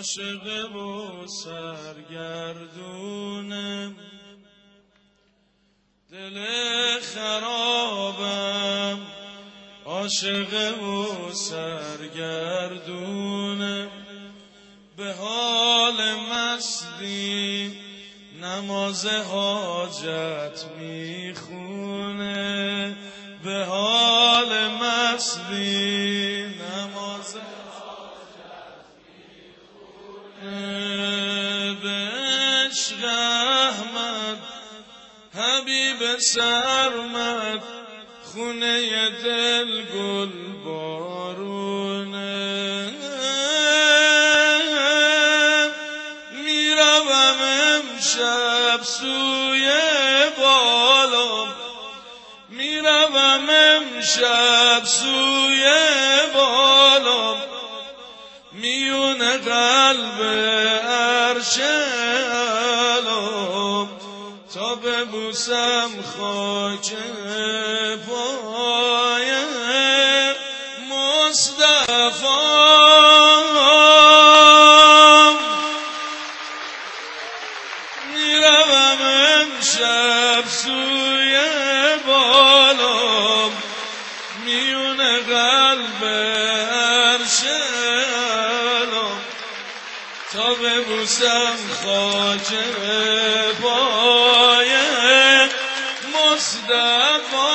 عاشق و سرگردونم، دل خرابم عاشق و سرگردونم، به حال مستی نماز حاجت میخونه، به حال مستی نماز حاجت میخونه، به عشق احمد حبیب سرمد خونه دل گل بارونه، میروم امشب سوی بالام، میروم امشب سوی بالام، میون قلب عرش علام، تا ببوسم خاک پای مصطفی. میروم امشب سوی بالام، میون قلب عرش علام، تا ببوسم خاک پای مصطفی.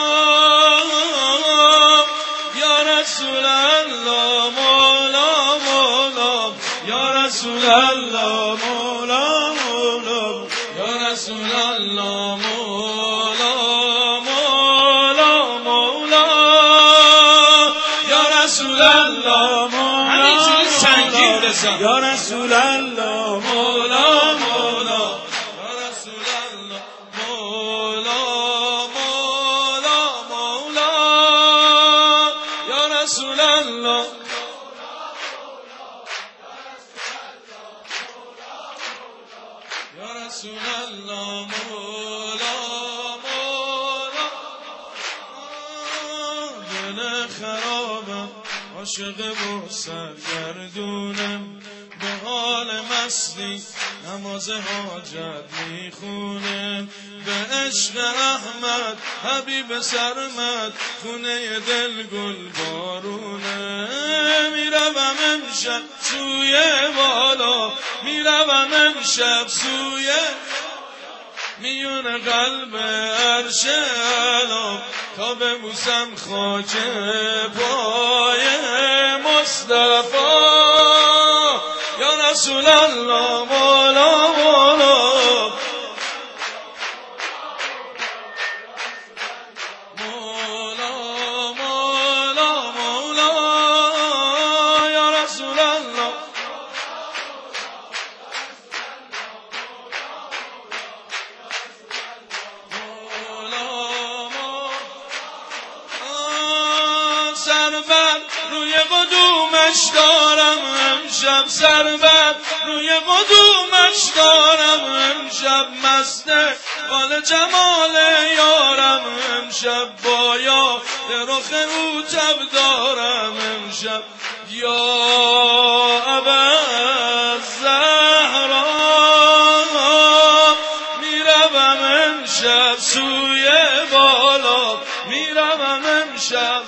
یا رسول الله مولا مولا، یا رسول الله مولا مولا، یا رسول الله مولا مولا مولا، یا رسول الله مولا، همینجوری سنگین بزن، یا رسول الله مولا مولا، یا رسول الله مولا مولا مولا، یا رسول الله یا رسول الله مولا مولا. دل خرابم عاشق و سرگردونم، به حال مستی نماز حاجت میخونم، به عشق احمد حبیب سرمد خونه دل گل بارونه، میروم امشب سوی بالا، میروم امشب سوی میون قلب عرش علام، تا ببوسم خاک پای مصطفی. یا رسول الله مولا مولا، مولا مولا مولا، یا رسول الله سربر روی قدومش دارم امشب، سربر روی قدومش دارم امشب، مست قال جمال یارم امشب، با یاد رخ او تب دارم امشب. یا ابا الزهرا میروم امشب سوی بالا، میروم امشب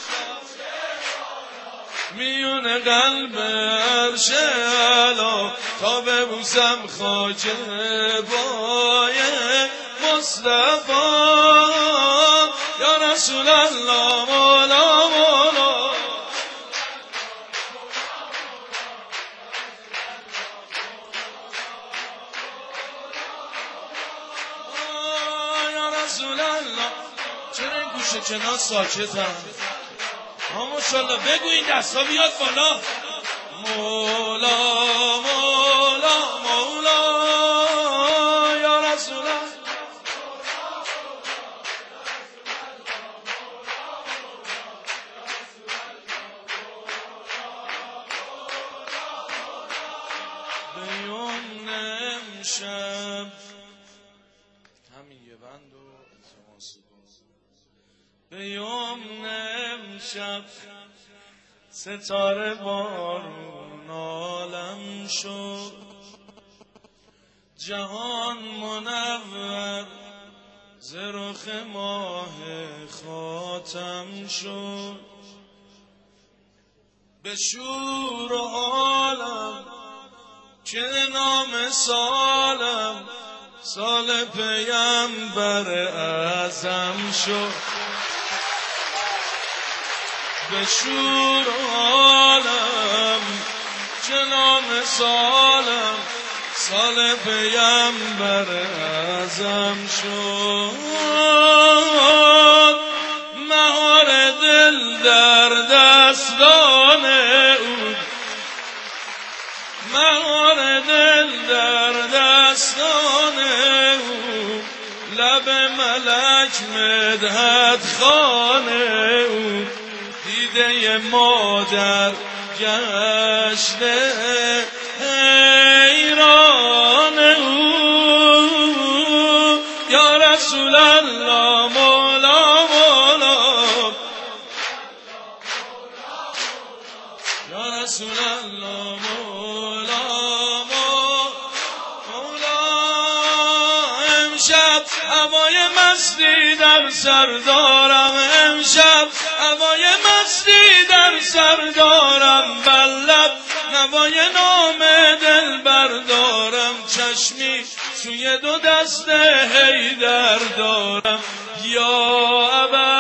میون قلب عرش علام، تا ببوسم خاک پای مصطفی. یا رسول الله مولا مولا، یا رسول الله. چرا این گوشه کنار ساکتم؟ ماشاءالله بگو این دستا بیاد بالا. مولا مولا مولا، یا رسول الله. به یمن امشب همین یه بند و التماس کن، به یمن امشب ستاره بارون عالم شد، جهان منور ز رخ ماه خاتم شد. به شور و حالم که نام سالم سال پیمبر اعظم شد. به شور و حالم که نام سالم سال پیمبر اعظم شد. مهار دل در دستان او، مهار دل در دستان او، لب ملک مدحت خوان او، دیده مادر گشته حیران او. یا رسول الله مولا مولا، یا رسول الله مولا مولا. امشب هوای مستی در سر دارم، امشب هوای مستی در سر دارم، بر لب نوای نام دل بردارم، چشمی سوی دو دست حیدر دارم. یا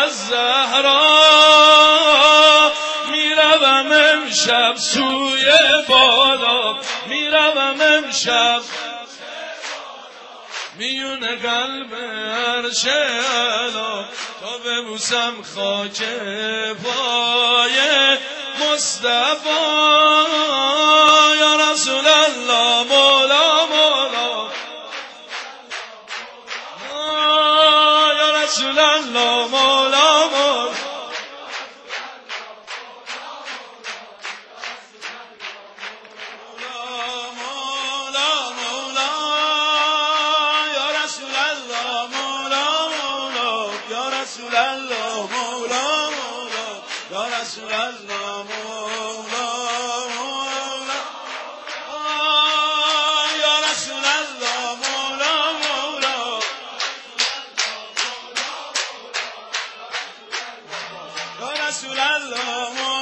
ابوالزهرا میروم امشب سوی بالا، میروم امشب میون قلب عرش اعلا، تا ببوسم خاک پای مصطفی. یا رسول الله مولا مولا، یا رسول الله مولا مولا. رسول الله مولا مولا، یا رسول الله مولا مولا، یا رسول الله مولا مولا، یا رسول الله مولا.